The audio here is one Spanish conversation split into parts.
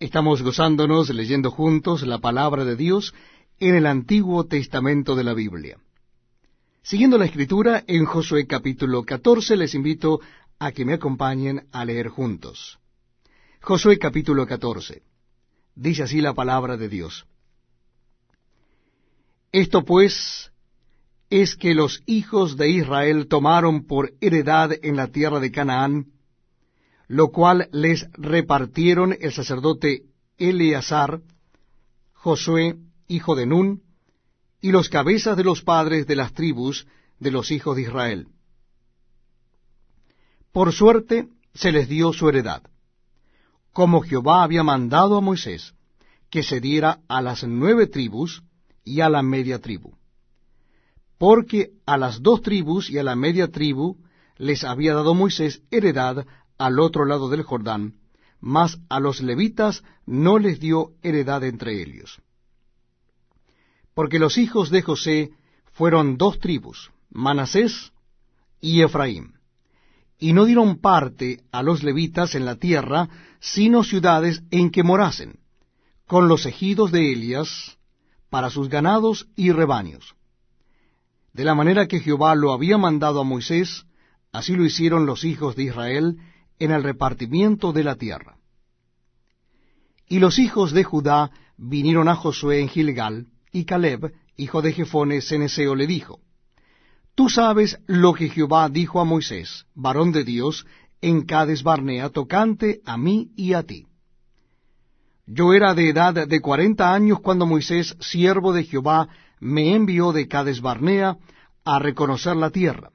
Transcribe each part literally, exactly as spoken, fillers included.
Estamos gozándonos leyendo juntos la palabra de Dios en el Antiguo Testamento de la Biblia. Siguiendo la Escritura, en Josué capítulo catorce, les invito a que me acompañen a leer juntos. Josué capítulo catorce. Dice así la palabra de Dios. Esto pues es que los hijos de Israel tomaron por heredad en la tierra de Canaán, lo cual les repartieron el sacerdote Eleazar, Josué, hijo de Nun, y los cabezas de los padres de las tribus de los hijos de Israel. Por suerte se les dio su heredad, como Jehová había mandado a Moisés, que se diera a las nueve tribus y a la media tribu. Porque a las dos tribus y a la media tribu les había dado Moisés heredad al otro lado del Jordán, mas a los levitas no les dio heredad entre ellos. Porque los hijos de José fueron dos tribus, Manasés y Efraín, y no dieron parte a los levitas en la tierra, sino ciudades en que morasen, con los ejidos de Elías, para sus ganados y rebaños. De la manera que Jehová lo había mandado a Moisés, así lo hicieron los hijos de Israel en el repartimiento de la tierra. Y los hijos de Judá vinieron a Josué en Gilgal, y Caleb, hijo de Jefone ceneseo, le dijo: Tú sabes lo que Jehová dijo a Moisés, varón de Dios, en Cades Barnea, tocante a mí y a ti. Yo era de edad de cuarenta años cuando Moisés, siervo de Jehová, me envió de Cades Barnea a reconocer la tierra.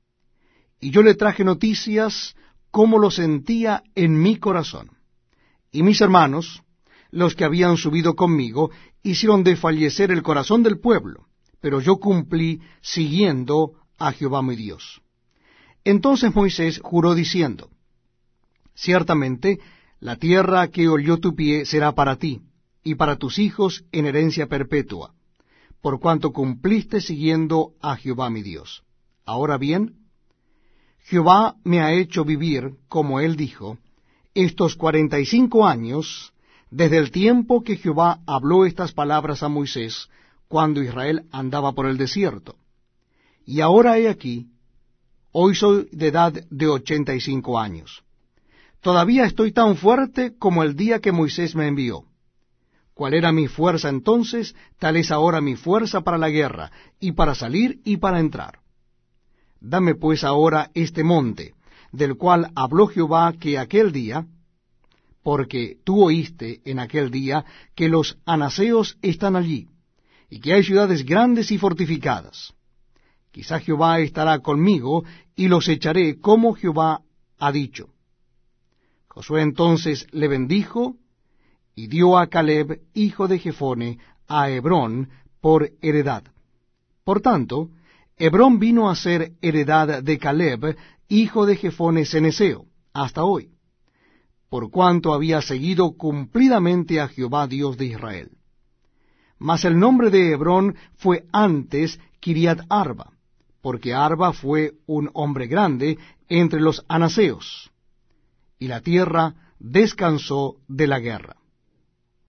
Y yo le traje noticias cómo lo sentía en mi corazón. Y mis hermanos, los que habían subido conmigo, hicieron desfallecer el corazón del pueblo, pero yo cumplí siguiendo a Jehová mi Dios. Entonces Moisés juró diciendo: Ciertamente la tierra que olió tu pie será para ti, y para tus hijos en herencia perpetua, por cuanto cumpliste siguiendo a Jehová mi Dios. Ahora bien, Jehová me ha hecho vivir, como él dijo, estos cuarenta y cinco años, desde el tiempo que Jehová habló estas palabras a Moisés, cuando Israel andaba por el desierto. Y ahora he aquí, hoy soy de edad de ochenta y cinco años. Todavía estoy tan fuerte como el día que Moisés me envió. ¿Cuál era mi fuerza entonces? Tal es ahora mi fuerza para la guerra, y para salir y para entrar. Dame pues ahora este monte, del cual habló Jehová que aquel día, porque tú oíste en aquel día que los anaseos están allí, y que hay ciudades grandes y fortificadas. Quizá Jehová estará conmigo, y los echaré como Jehová ha dicho. Josué entonces le bendijo, y dio a Caleb, hijo de Jefone, a Hebrón por heredad. Por tanto, Hebrón vino a ser heredad de Caleb, hijo de Jefone ceneseo, hasta hoy, por cuanto había seguido cumplidamente a Jehová Dios de Israel. Mas el nombre de Hebrón fue antes Kiriat Arba, porque Arba fue un hombre grande entre los anaseos, y la tierra descansó de la guerra.